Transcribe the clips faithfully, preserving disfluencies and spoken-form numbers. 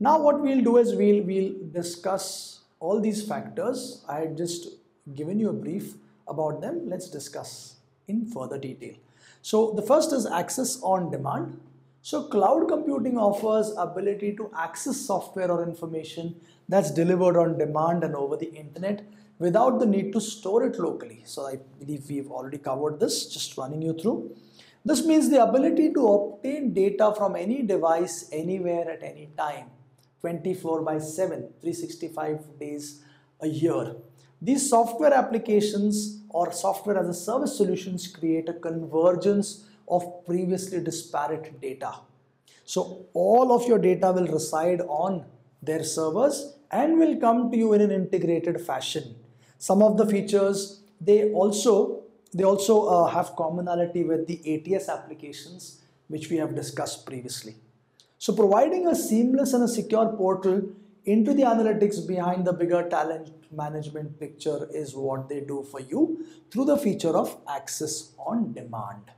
Now what we'll do is we'll, we'll discuss all these factors. I had just given you a brief about them. Let's discuss in further detail. So the first is access on demand. So cloud computing offers ability to access software or information that's delivered on demand and over the internet without the need to store it locally. So I believe we've already covered this, just running you through. This means the ability to obtain data from any device anywhere at any time, twenty-four by seven, three hundred sixty-five days a year. These software applications or software as a service solutions create a convergence of previously disparate data. So all of your data will reside on their servers and will come to you in an integrated fashion. Some of the features, they also, they also uh, have commonality with the A T S applications, which we have discussed previously. So providing a seamless and a secure portal into the analytics behind the bigger talent management picture is what they do for you through the feature of access on demand.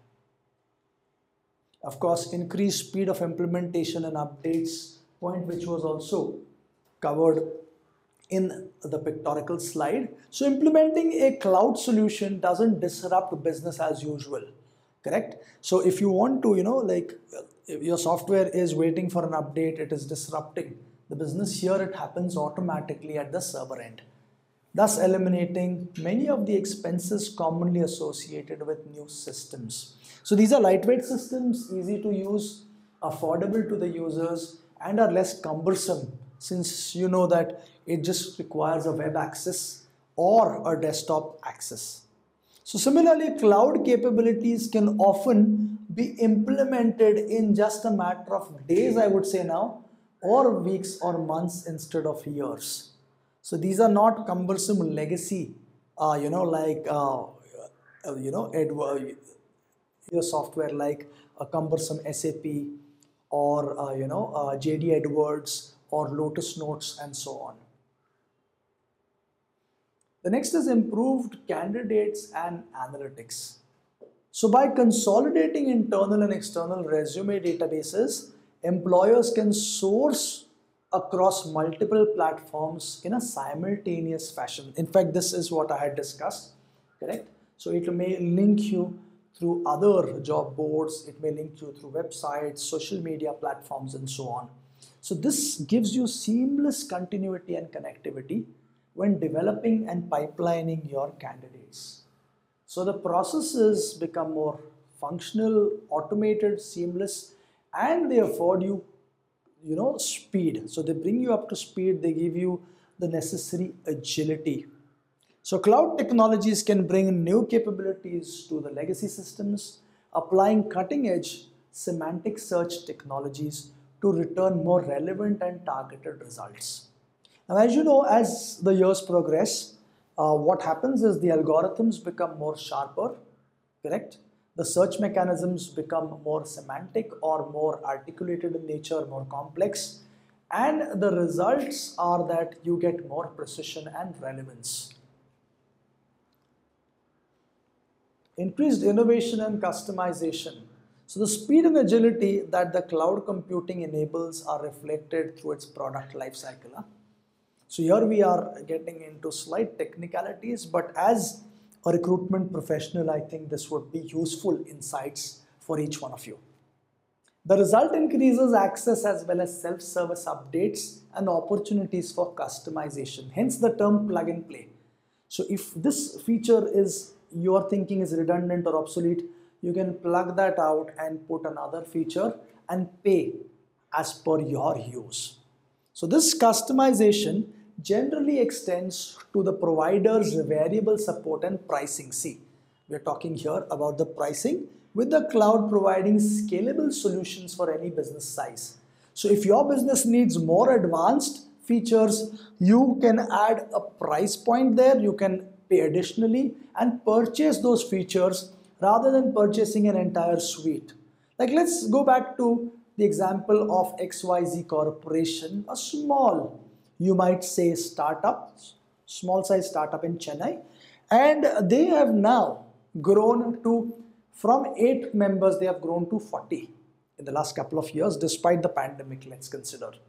Of course, increased speed of implementation and updates, point which was also covered in the pictorial slide. So implementing a cloud solution doesn't disrupt business as usual, correct? So if you want to, you know, like if your software is waiting for an update, it is disrupting the business. Here it happens automatically at the server end, thus eliminating many of the expenses commonly associated with new systems. So these are lightweight systems, easy to use, affordable to the users, and are less cumbersome, since you know that it just requires a web access or a desktop access. So similarly, cloud capabilities can often be implemented in just a matter of days, I would say now, or weeks or months instead of years. So these are not cumbersome legacy, uh, you know, like, uh, uh, you know, Edward, your software like a cumbersome S A P or, uh, you know, uh, J D Edwards or Lotus Notes and so on. The next is improved candidates and analytics. So by consolidating internal and external resume databases, employers can source across multiple platforms in a simultaneous fashion. In fact, this is what I had discussed, correct? So it may link you through other job boards, it may link you through websites, social media platforms, and so on. So this gives you seamless continuity and connectivity when developing and pipelining your candidates. So the processes become more functional, automated, seamless, and they afford you, you know, speed. So they bring you up to speed, they give you the necessary agility. So cloud technologies can bring new capabilities to the legacy systems, applying cutting-edge semantic search technologies to return more relevant and targeted results. Now, as you know, as the years progress, uh, what happens is the algorithms become more sharper, correct? The search mechanisms become more semantic or more articulated in nature, more complex, and the results are that you get more precision and relevance. Increased innovation and customization. So the speed and agility that the cloud computing enables are reflected through its product lifecycle. So here we are getting into slight technicalities, but as a recruitment professional, I think this would be useful insights for each one of you. The result increases access as well as self-service updates and opportunities for customization, hence the term plug and play. So if this feature is, your thinking is redundant or obsolete, you can plug that out and put another feature and pay as per your use. So this customization generally extends to the provider's variable support and pricing. See, we're talking here about the pricing, with the cloud providing scalable solutions for any business size. So if your business needs more advanced features, you can add a price point there, you can pay additionally and purchase those features rather than purchasing an entire suite. Like, let's go back to the example of X Y Z Corporation, a small, you might say, startup, small size startup in Chennai, and they have now grown to, from eight members, they have grown to forty in the last couple of years, despite the pandemic, let's consider.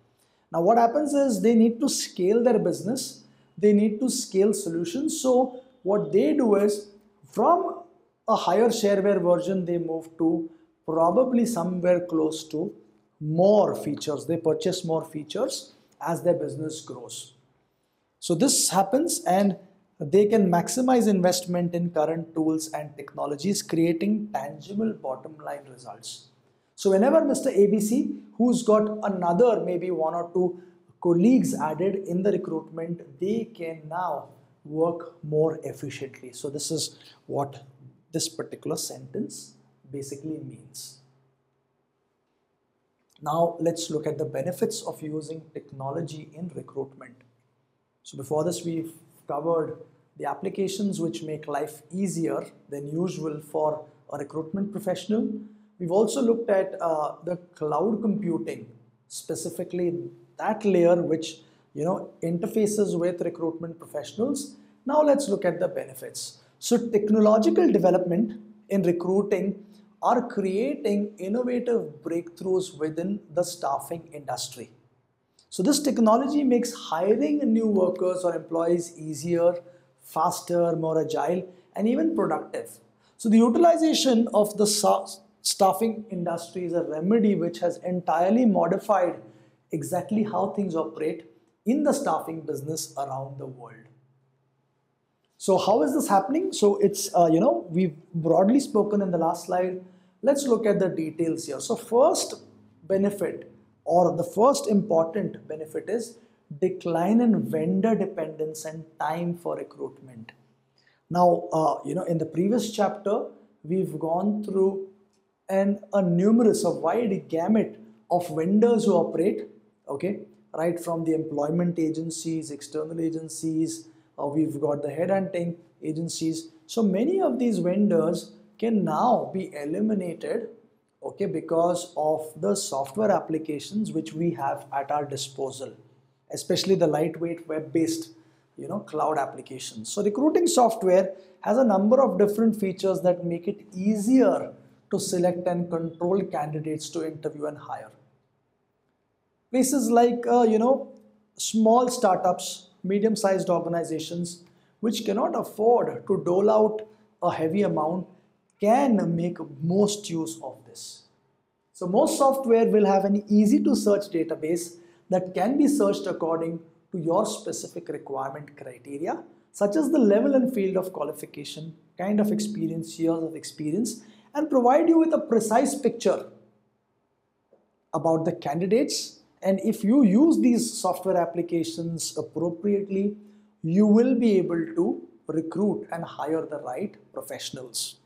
Now what happens is they need to scale their business, they need to scale solutions. So what they do is from a higher shareware version they move to probably somewhere close to more features. They purchase more features as their business grows. So this happens and they can maximize investment in current tools and technologies, creating tangible bottom line results. So whenever Mister A B C, who's got another maybe one or two colleagues added in the recruitment, they can now work more efficiently. So this is what this particular sentence basically means. Now let's look at the benefits of using technology in recruitment. So before this, we've covered the applications which make life easier than usual for a recruitment professional. We've also looked at uh, the cloud computing, specifically that layer which you know interfaces with recruitment professionals. Now let's look at the benefits. So technological development in recruiting are creating innovative breakthroughs within the staffing industry. So this technology makes hiring new workers or employees easier, faster, more agile, and even productive. So the utilization of the staffing industry is a remedy which has entirely modified exactly how things operate in the staffing business around the world. So how is this happening? So it's, uh, you know, we've broadly spoken in the last slide. Let's look at the details here. So first benefit, or the first important benefit, is decline in vendor dependence and time for recruitment. Now, uh, you know, in the previous chapter, we've gone through an, a numerous, a wide gamut of vendors who operate, okay, right from the employment agencies, external agencies, uh, we've got the headhunting agencies. So many of these vendors can now be eliminated, okay, because of the software applications which we have at our disposal, especially the lightweight web-based, you know, cloud applications. So recruiting software has a number of different features that make it easier to select and control candidates to interview and hire. Places like, uh, you know, small startups, medium-sized organizations which cannot afford to dole out a heavy amount can make most use of this. So most software will have an easy to search database that can be searched according to your specific requirement criteria, such as the level and field of qualification, kind of experience, years of experience, and provide you with a precise picture about the candidates. And if you use these software applications appropriately, you will be able to recruit and hire the right professionals.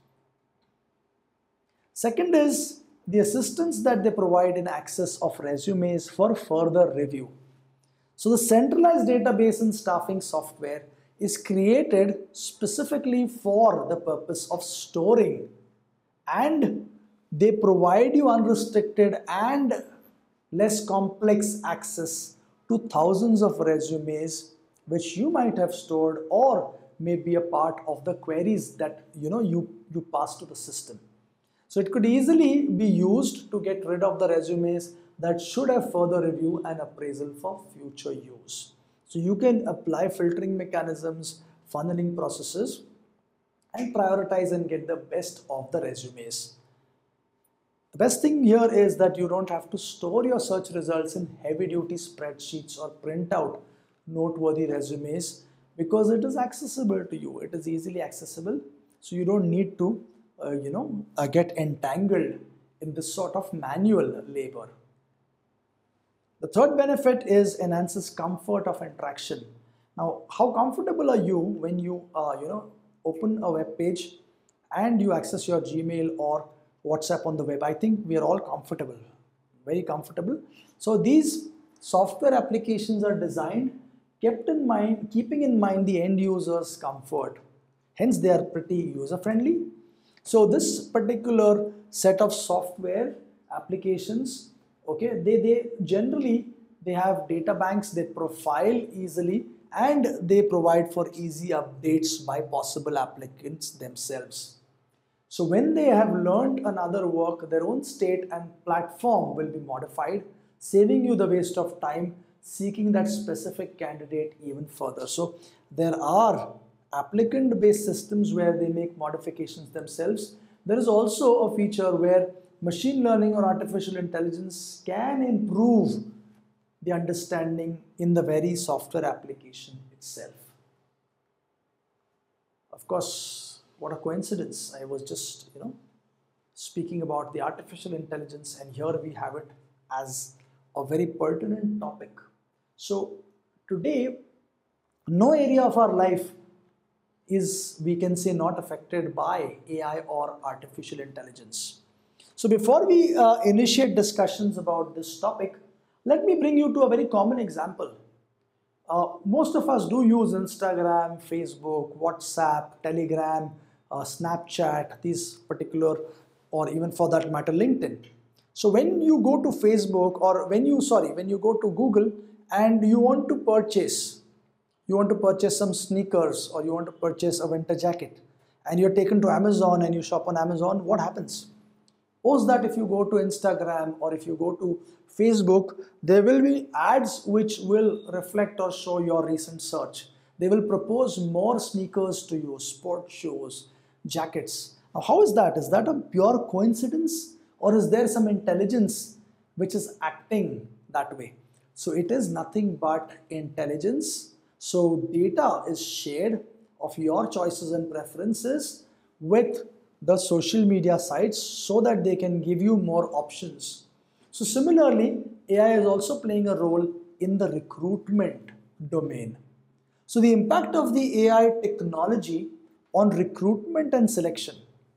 Second is the assistance that they provide in access of resumes for further review. So the centralized database in staffing software is created specifically for the purpose of storing, and they provide you unrestricted and less complex access to thousands of resumes which you might have stored or may be a part of the queries that you know you, you pass to the system. So it could easily be used to get rid of the resumes that should have further review and appraisal for future use. So you can apply filtering mechanisms, funneling processes, and prioritize and get the best of the resumes. The best thing here is that you don't have to store your search results in heavy-duty spreadsheets or print out noteworthy resumes, because it is accessible to you. It is easily accessible, so you don't need to Uh, you know, uh, get entangled in this sort of manual labor. The third benefit is enhances comfort of interaction. Now, how comfortable are you when you, uh, you know, open a web page and you access your Gmail or WhatsApp on the web? I think we are all comfortable, very comfortable. So these software applications are designed, kept in mind, keeping in mind the end user's comfort. Hence, they are pretty user friendly. So this particular set of software applications, okay, they, they generally, they have data banks, they profile easily, and they provide for easy updates by possible applicants themselves. So when they have learned another work, their own state and platform will be modified, saving you the waste of time seeking that specific candidate even further. So there are applicant based systems where they make modifications themselves. There is also a feature where machine learning or artificial intelligence can improve the understanding in the very software application itself. Of course, what a coincidence. I was just, you know, speaking about the artificial intelligence, and here we have it as a very pertinent topic. So today, no area of our life is, we can say, not affected by A I or artificial intelligence. So before we uh, initiate discussions about this topic, let me bring you to a very common example. Uh, most of us do use Instagram, Facebook, WhatsApp, Telegram, uh, Snapchat, these particular, or even for that matter, LinkedIn. So when you go to Facebook, or when you, sorry, when you go to Google and you want to purchase, you want to purchase some sneakers, or you want to purchase a winter jacket, and you're taken to Amazon and you shop on Amazon, what happens? Suppose that if you go to Instagram or if you go to Facebook, there will be ads which will reflect or show your recent search. They will propose more sneakers to you, sport shoes, jackets. Now, how is that? Is that a pure coincidence, or is there some intelligence which is acting that way? So it is nothing but intelligence. So data is shared of your choices and preferences with the social media sites so that they can give you more options. So similarly, A I is also playing a role in the recruitment domain. So the impact of the A I technology on recruitment and selection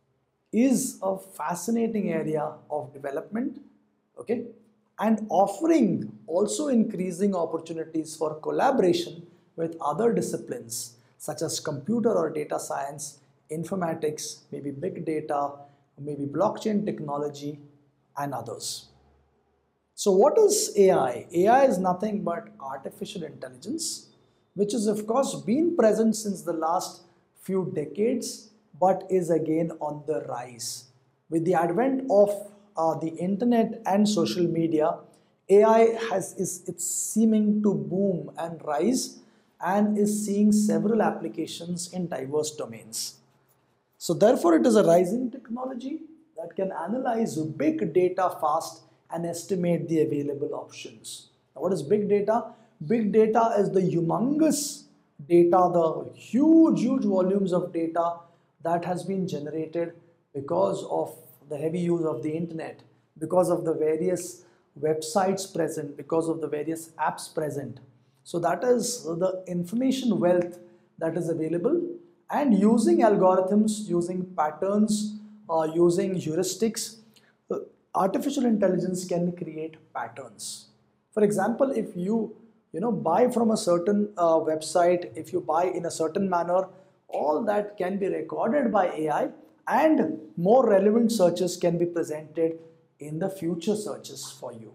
is a fascinating area of development, okay, and offering also increasing opportunities for collaboration with other disciplines such as computer or data science, informatics, maybe big data, maybe blockchain technology, and others. So what is A I? A I is nothing but artificial intelligence, which is of course been present since the last few decades, but is again on the rise. With the advent of uh, the internet and social media, A I has is it's seeming to boom and rise, and is seeing several applications in diverse domains. So therefore, it is a rising technology that can analyze big data fast and estimate the available options. Now, what is big data? Big data is the humongous data, the huge, huge volumes of data that has been generated because of the heavy use of the internet, because of the various websites present, because of the various apps present. So that is the information wealth that is available, and using algorithms, using patterns, uh, using heuristics, uh, artificial intelligence can create patterns. For example, if you you know buy from a certain uh, website, if you buy in a certain manner, all that can be recorded by A I, and more relevant searches can be presented in the future searches for you.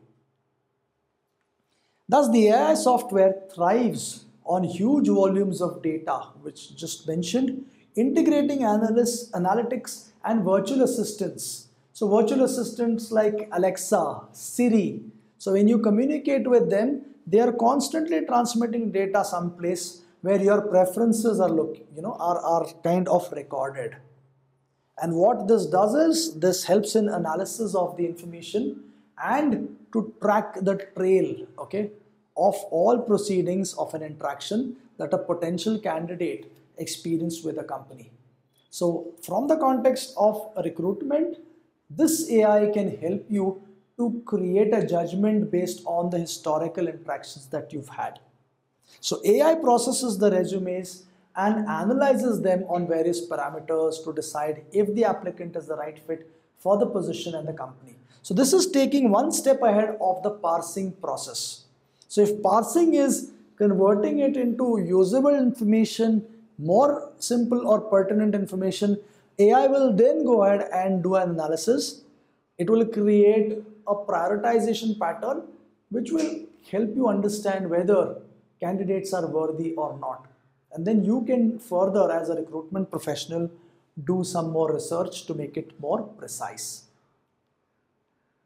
Thus, the A I software thrives on huge volumes of data, which just mentioned, integrating analysts, analytics and virtual assistants. So virtual assistants like Alexa, Siri. So when you communicate with them, they are constantly transmitting data someplace where your preferences are look, you know, are, are kind of recorded. And what this does is, this helps in analysis of the information and to track the trail, okay, of all proceedings of an interaction that a potential candidate experienced with a company. So from the context of recruitment, this A I can help you to create a judgment based on the historical interactions that you've had. So A I processes the resumes and analyzes them on various parameters to decide if the applicant is the right fit for the position and the company. So this is taking one step ahead of the parsing process. So if parsing is converting it into usable information, more simple or pertinent information, A I will then go ahead and do an analysis. It will create a prioritization pattern which will help you understand whether candidates are worthy or not. And then you can further, as a recruitment professional, do some more research to make it more precise.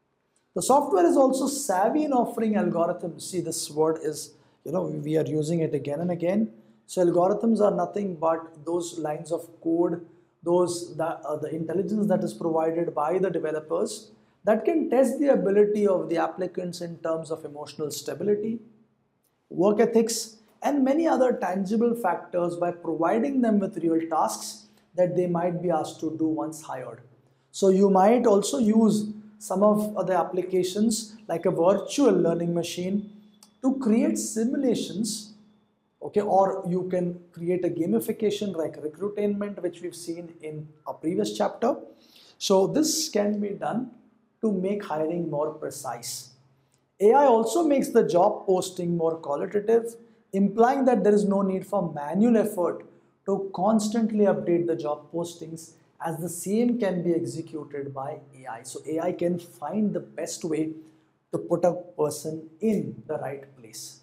The software is also savvy in offering algorithms. See, this word is, you know, we are using it again and again. So algorithms are nothing but those lines of code, those that, uh, the intelligence that is provided by the developers that can test the ability of the applicants in terms of emotional stability, work ethics, and many other tangible factors by providing them with real tasks that they might be asked to do once hired. So you might also use some of the applications like a virtual learning machine to create simulations, okay, or you can create a gamification like recruitment, which we've seen in a previous chapter. So this can be done to make hiring more precise. A I also makes the job posting more qualitative, implying that there is no need for manual effort to constantly update the job postings, as the same can be executed by A I. So A I can find the best way to put a person in the right place.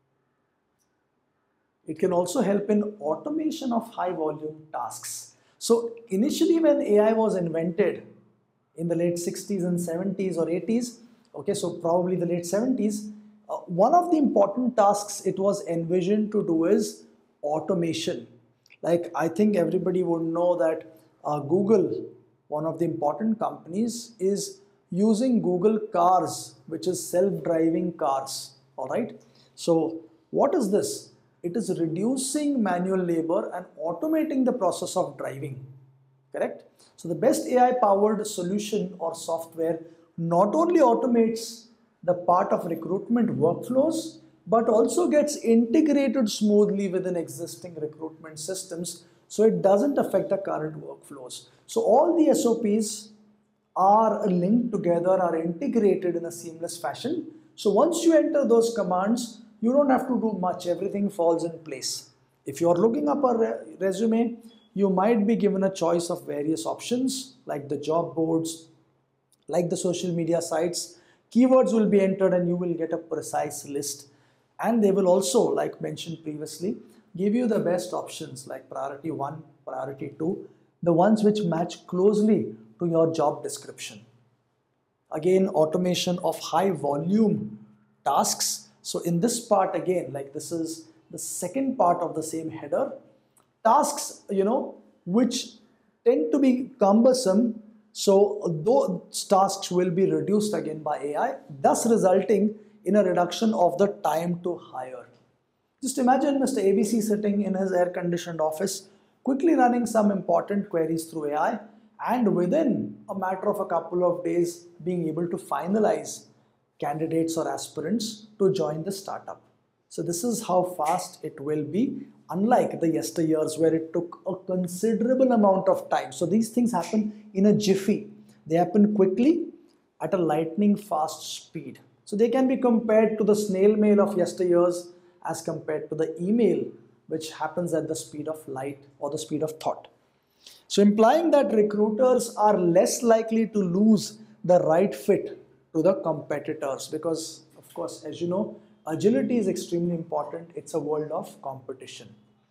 It can also help in automation of high volume tasks. So initially when A I was invented in the late sixties and seventies or eighties, okay, so probably the late seventies, uh, one of the important tasks it was envisioned to do is automation. Like, I think everybody would know that uh, Google, one of the important companies, is using Google Cars, which is self-driving cars, all right? So what is this? It is reducing manual labor and automating the process of driving, correct? So the best A I-powered solution or software not only automates the part of recruitment workflows, but also gets integrated smoothly within existing recruitment systems, so it doesn't affect the current workflows. So all the S O Ps are linked together, are integrated in a seamless fashion. So once you enter those commands, you don't have to do much, everything falls in place. If you're looking up a re resume, you might be given a choice of various options like the job boards, like the social media sites. Keywords will be entered and you will get a precise list. And they will also, like mentioned previously, give you the best options like priority one, priority two, the ones which match closely to your job description. Again, automation of high volume tasks. So in this part again, like this is the second part of the same header, tasks, you know, which tend to be cumbersome. So those tasks will be reduced again by A I, thus resulting in a reduction of the time to hire. Just imagine Mister A B C sitting in his air-conditioned office, quickly running some important queries through A I, and within a matter of a couple of days being able to finalize candidates or aspirants to join the startup. So this is how fast it will be, unlike the yesteryears where it took a considerable amount of time. So these things happen in a jiffy. They happen quickly at a lightning fast speed. So they can be compared to the snail mail of yesteryears as compared to the email, which happens at the speed of light or the speed of thought. So implying that recruiters are less likely to lose the right fit to the competitors, because of course, as you know, agility is extremely important. It's a world of competition.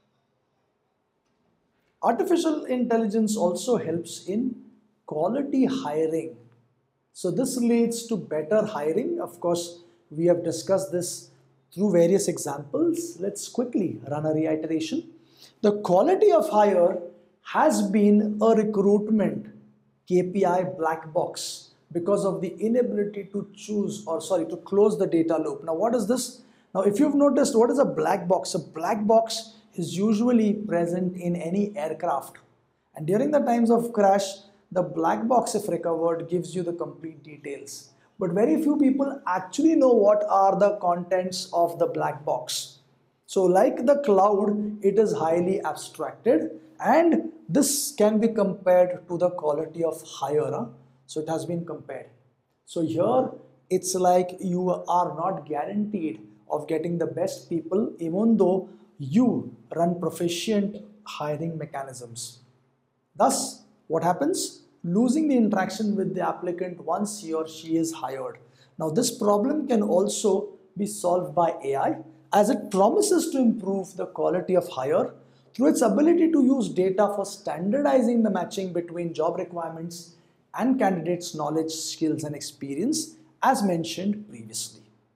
Artificial intelligence also helps in quality hiring. So this leads to better hiring. Of course, we have discussed this through various examples. Let's quickly run a reiteration. The quality of hire has been a recruitment K P I black box because of the inability to choose or sorry to close the data loop. Now what is this? Now if you've noticed, what is a black box? A black box is usually present in any aircraft, and during the times of crash, the black box, if recovered, gives you the complete details. But very few people actually know what are the contents of the black box. So like the cloud, it is highly abstracted, and this can be compared to the quality of hire. So it has been compared. So here it's like you are not guaranteed of getting the best people even though you run proficient hiring mechanisms. Thus, what happens? Losing the interaction with the applicant once he or she is hired. Now this problem can also be solved by A I, as it promises to improve the quality of hire through its ability to use data for standardizing the matching between job requirements and candidates' knowledge, skills and experience, as mentioned previously.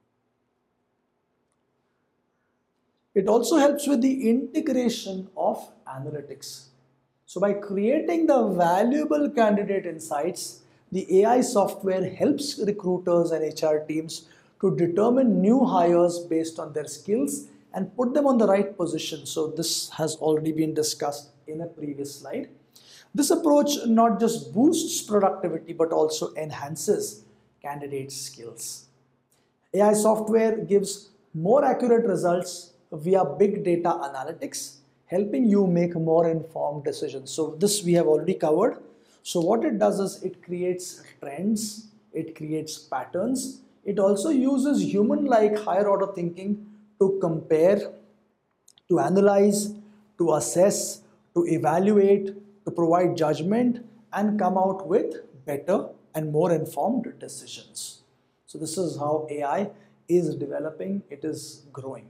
It also helps with the integration of analytics. So by creating the valuable candidate insights, the A I software helps recruiters and H R teams to determine new hires based on their skills and put them on the right position. So this has already been discussed in a previous slide. This approach not just boosts productivity but also enhances candidate skills. A I software gives more accurate results via big data analytics, helping you make more informed decisions. So this we have already covered. So what it does is it creates trends, it creates patterns. It also uses human-like higher order thinking to compare, to analyze, to assess, to evaluate, to provide judgment and come out with better and more informed decisions. So this is how A I is developing, it is growing.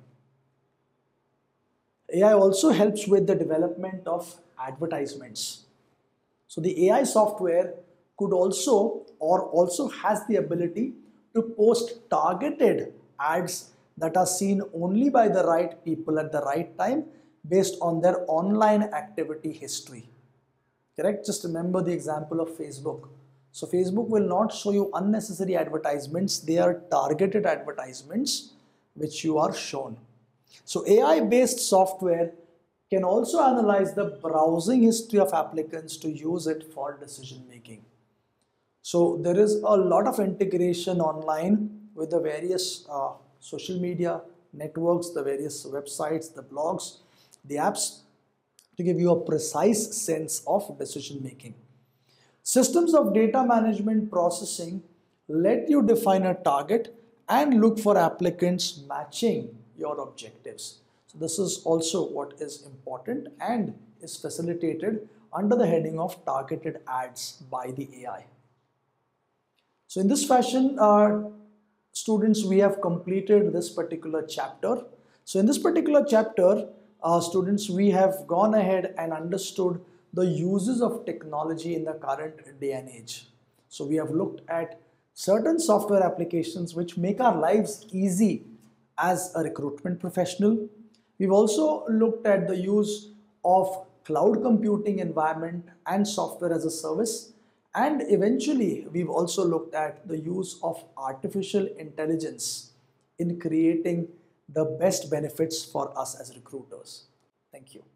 A I also helps with the development of advertisements. So the A I software could also or also has the ability to post targeted ads that are seen only by the right people at the right time based on their online activity history. Correct? Just remember the example of Facebook. So Facebook will not show you unnecessary advertisements. They are targeted advertisements which you are shown. So A I-based software can also analyze the browsing history of applicants to use it for decision making. So there is a lot of integration online with the various uh, social media networks, the various websites, the blogs, the apps to give you a precise sense of decision making. Systems of data management processing let you define a target and look for applicants matching your objectives. So this is also what is important and is facilitated under the heading of targeted ads by the A I. So in this fashion, uh, students, we have completed this particular chapter. So in this particular chapter, uh, students, we have gone ahead and understood the uses of technology in the current day and age. So we have looked at certain software applications which make our lives easy as a recruitment professional. We've also looked at the use of cloud computing environment and software as a service. And eventually, we've also looked at the use of artificial intelligence in creating the best benefits for us as recruiters. Thank you.